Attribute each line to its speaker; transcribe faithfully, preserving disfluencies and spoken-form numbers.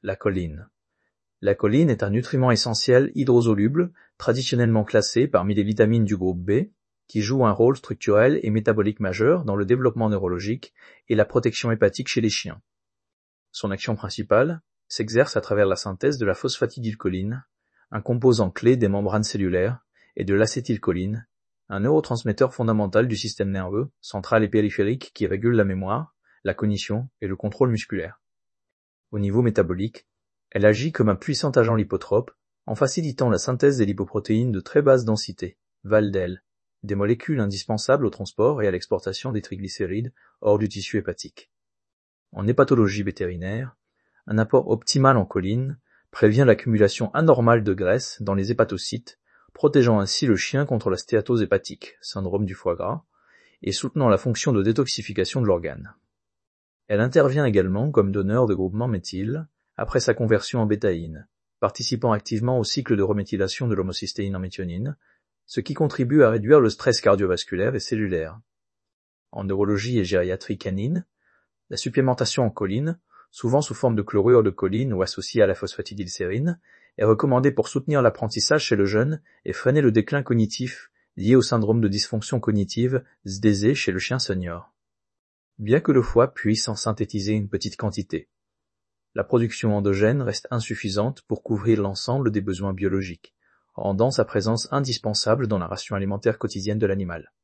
Speaker 1: la choline. La choline est un nutriment essentiel hydrosoluble, traditionnellement classé parmi les vitamines du groupe B, qui joue un rôle structurel et métabolique majeur dans le développement neurologique et la protection hépatique chez les chiens. Son action principale s'exerce à travers la synthèse de la phosphatidylcholine, un composant clé des membranes cellulaires, et de l'acétylcholine, un neurotransmetteur fondamental du système nerveux, central et périphérique qui régule la mémoire, la cognition et le contrôle musculaire. Au niveau métabolique, elle agit comme un puissant agent lipotrope en facilitant la synthèse des lipoprotéines de très basse densité, V A L D L, des molécules indispensables au transport et à l'exportation des triglycérides hors du tissu hépatique. En hépatologie vétérinaire, un apport optimal en choline prévient l'accumulation anormale de graisse dans les hépatocytes, protégeant ainsi le chien contre la stéatose hépatique, syndrome du foie gras, et soutenant la fonction de détoxification de l'organe. Elle intervient également comme donneur de groupement méthyle après sa conversion en bétaïne, participant activement au cycle de reméthylation de l'homocystéine en méthionine, ce qui contribue à réduire le stress cardiovasculaire et cellulaire. En neurologie et gériatrie canine, la supplémentation en choline, souvent sous forme de chlorure de choline ou associée à la phosphatidylsérine, est recommandée pour soutenir l'apprentissage chez le jeune et freiner le déclin cognitif lié au syndrome de dysfonction cognitive S D Z chez le chien senior. Bien que le foie puisse en synthétiser une petite quantité, la production endogène reste insuffisante pour couvrir l'ensemble des besoins biologiques, rendant sa présence indispensable dans la ration alimentaire quotidienne de l'animal.